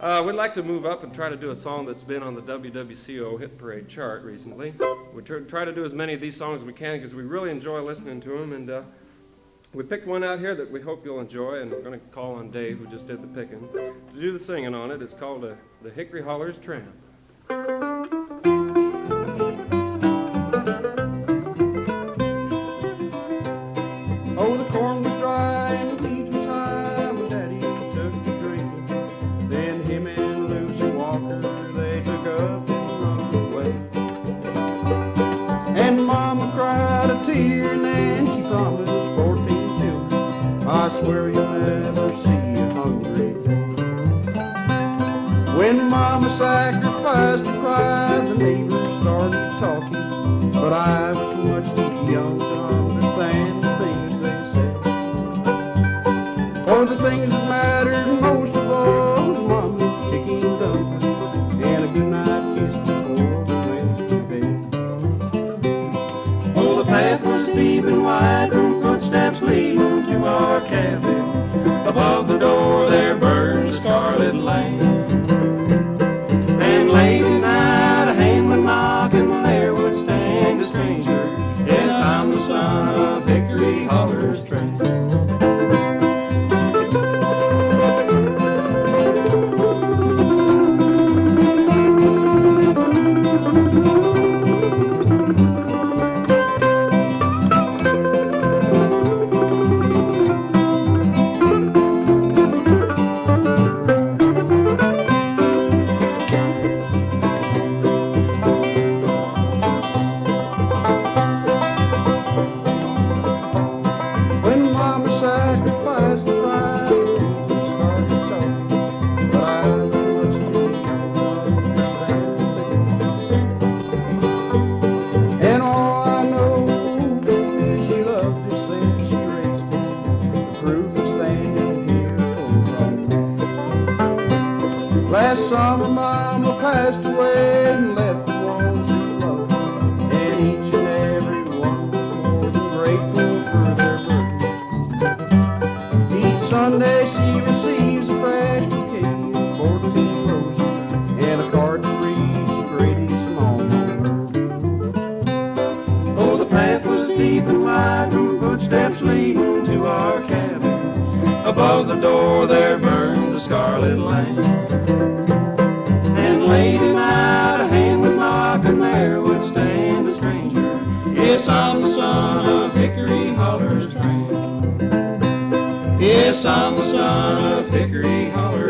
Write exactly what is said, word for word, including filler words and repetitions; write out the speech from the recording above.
Uh, we'd like to move up and try to do a song that's been on the W W C O Hit Parade chart recently. We tr- try to do as many of these songs as we can because we really enjoy listening to them, and uh, we picked one out here that we hope you'll enjoy, and we're going to call on Dave, who just did the picking, to do the singing on it. It's called uh, The Hickory Hollers Tramp. Oh, the corn was dry and the weeds was high when Daddy took to drinking. Then him and Lucy Walker, they took up and run away. And Mama cried a tear and then she promised fourteen children, I swear you'll never see a hungry day. When Mama sacrificed her pride, the neighbors started talking, but I was much too young to understand the things they said. For the things that mattered most of all was Mama's chicken dumpling and a goodnight kiss before we went to bed. Oh, the path was deep and wide from footsteps leading to our cabin. Above the door there burned a scarlet lamp. And late at night a hand would knock and there would stand a stranger. Yes, I'm the son of Hickory Hollers Tramp. Last summer Mama passed away and left the ones who loved her, and each and every one was more than grateful for their birthday. Each Sunday she receives a fresh bouquet of fourteen roses and a card that reads the greatest moment of her. Oh, the path was deep and wide from footsteps leading to our cabin. Above the door there burned a scarlet lamp. And late at night a hand would knock and there would stand a stranger. Yes, I'm the son of Hickory Hollers Tramp. Yes, I'm the son of Hickory Hollers